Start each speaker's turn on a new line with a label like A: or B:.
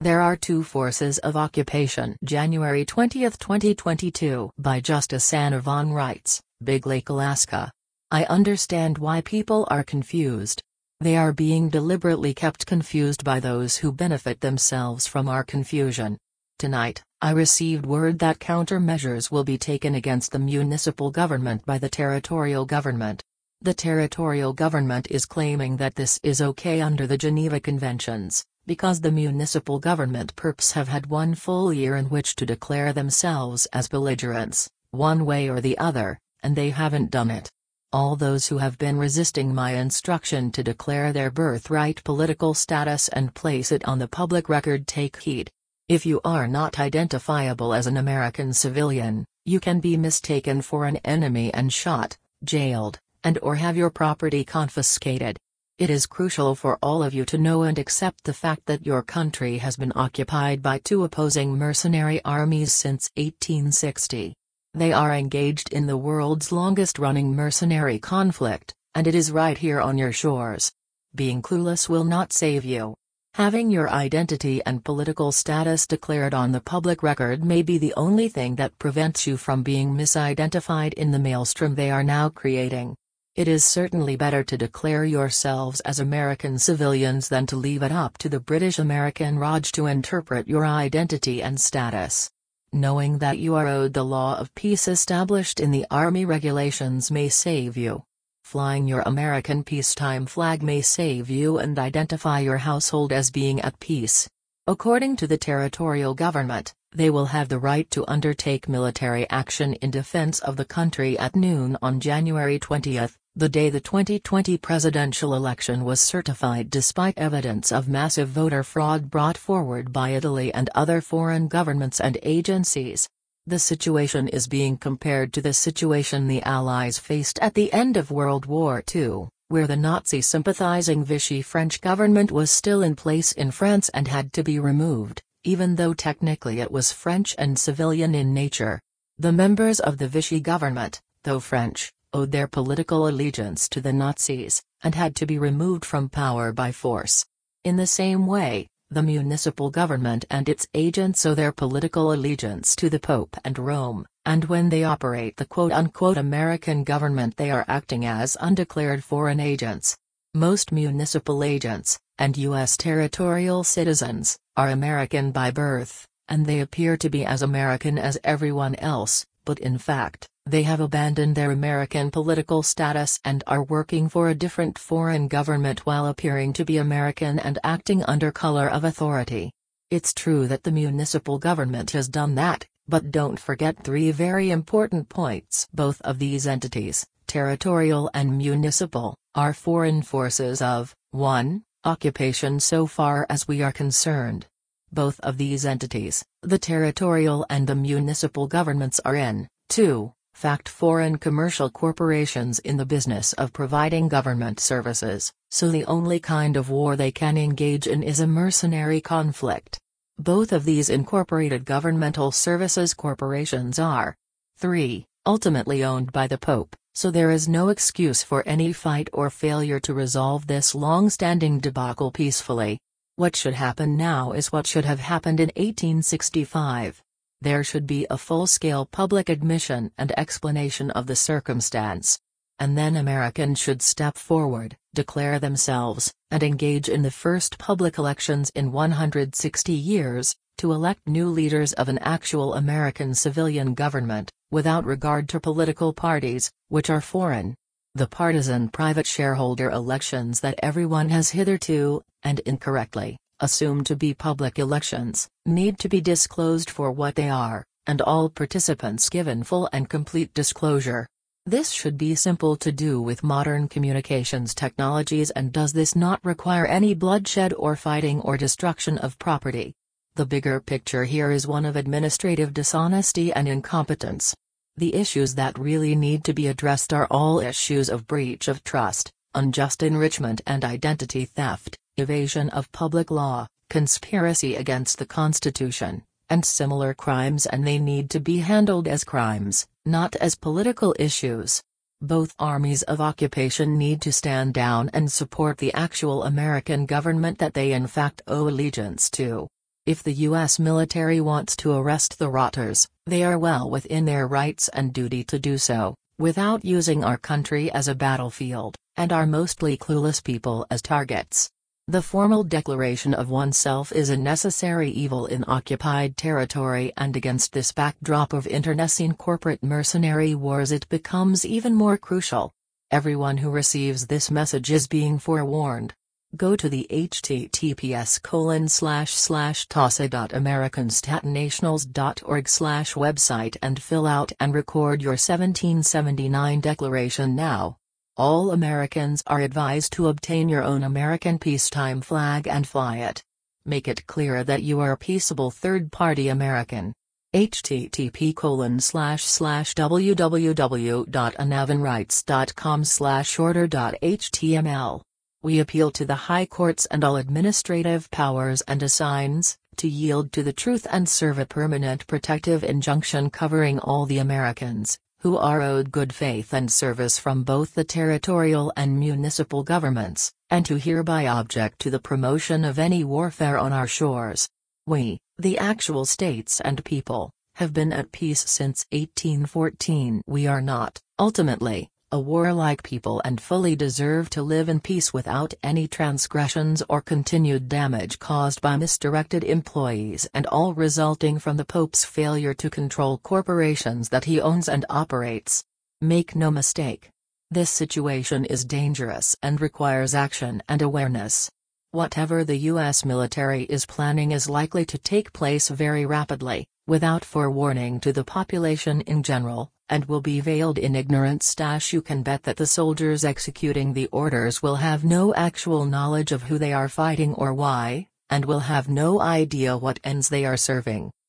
A: There are two forces of occupation. January 20, 2022. By Justice Anna Von writes, Big Lake, Alaska. I understand why people are confused. They are being deliberately kept confused by those who benefit themselves from our confusion. Tonight, I received word that countermeasures will be taken against the municipal government by the territorial government. The territorial government is claiming that this is okay under the Geneva Conventions, because the municipal government perps have had one full year in which to declare themselves as belligerents, one way or the other, and they haven't done it. All those who have been resisting my instruction to declare their birthright political status and place it on the public record take heed. If you are not identifiable as an American civilian, you can be mistaken for an enemy and shot, jailed, and/or have your property confiscated. It is crucial for all of you to know and accept the fact that your country has been occupied by two opposing mercenary armies since 1860. They are engaged in the world's longest-running mercenary conflict, and it is right here on your shores. Being clueless will not save you. Having your identity and political status declared on the public record may be the only thing that prevents you from being misidentified in the maelstrom they are now creating. It is certainly better to declare yourselves as American civilians than to leave it up to the British American Raj to interpret your identity and status. Knowing that you are owed the law of peace established in the Army regulations may save you. Flying your American peacetime flag may save you and identify your household as being at peace. According to the territorial government, they will have the right to undertake military action in defense of the country at noon on January 20, the day the 2020 presidential election was certified despite evidence of massive voter fraud brought forward by Italy and other foreign governments and agencies. The situation is being compared to the situation the Allies faced at the end of World War II, where the Nazi-sympathizing Vichy French government was still in place in France and had to be removed, even though technically it was French and civilian in nature. The members of the Vichy government, though French, owed their political allegiance to the Nazis, and had to be removed from power by force. In the same way, the municipal government and its agents owe their political allegiance to the Pope and Rome, and when they operate the quote-unquote American government they are acting as undeclared foreign agents. Most municipal agents, and U.S. territorial citizens, are American by birth, and they appear to be as American as everyone else, but in fact, they have abandoned their American political status and are working for a different foreign government while appearing to be American and acting under color of authority. It's true that the municipal government has done that, but don't forget three very important points. Both of these entities, territorial and municipal, are foreign forces of 1. Occupation so far as we are concerned. Both of these entities, the territorial and the municipal governments are in 2. fact foreign commercial corporations in the business of providing government services, so the only kind of war they can engage in is a mercenary conflict. Both of these incorporated governmental services corporations are 3. ultimately owned by the Pope, so there is no excuse for any fight or failure to resolve this long-standing debacle peacefully. What should happen now is what should have happened in 1865. There should be a full-scale public admission and explanation of the circumstance. And then Americans should step forward, declare themselves, and engage in the first public elections in 160 years, to elect new leaders of an actual American civilian government, without regard to political parties, which are foreign. The partisan private shareholder elections that everyone has hitherto, and incorrectly, assumed to be public elections, need to be disclosed for what they are, and all participants given full and complete disclosure. This should be simple to do with modern communications technologies, and does this not require any bloodshed or fighting or destruction of property. The bigger picture here is one of administrative dishonesty and incompetence. The issues that really need to be addressed are all issues of breach of trust, unjust enrichment and identity theft, evasion of public law, conspiracy against the Constitution, and similar crimes, and they need to be handled as crimes, not as political issues. Both armies of occupation need to stand down and support the actual American government that they in fact owe allegiance to. If the U.S. military wants to arrest the rotters, they are well within their rights and duty to do so, without using our country as a battlefield, and our mostly clueless people as targets. The formal declaration of oneself is a necessary evil in occupied territory, and against this backdrop of internecine corporate mercenary wars it becomes even more crucial. Everyone who receives this message is being forewarned. Go to the https://tasa.americanstatnationals.org website and fill out and record your 1779 declaration now. All Americans are advised to obtain your own American peacetime flag and fly it. Make it clear that you are a peaceable third-party American. http://www.anavanrights.com/order.html. We appeal to the high courts and all administrative powers and assigns, to yield to the truth and serve a permanent protective injunction covering all the Americans, who are owed good faith and service from both the territorial and municipal governments, and to hereby object to the promotion of any warfare on our shores. We, the actual states and people, have been at peace since 1814. We are not, ultimately, a warlike people and fully deserve to live in peace without any transgressions or continued damage caused by misdirected employees, and all resulting from the Pope's failure to control corporations that he owns and operates. Make no mistake. This situation is dangerous and requires action and awareness. Whatever the U.S. military is planning is likely to take place very rapidly, without forewarning to the population in general, and will be veiled in ignorance. You can bet that the soldiers executing the orders will have no actual knowledge of who they are fighting or why, and will have no idea what ends they are serving.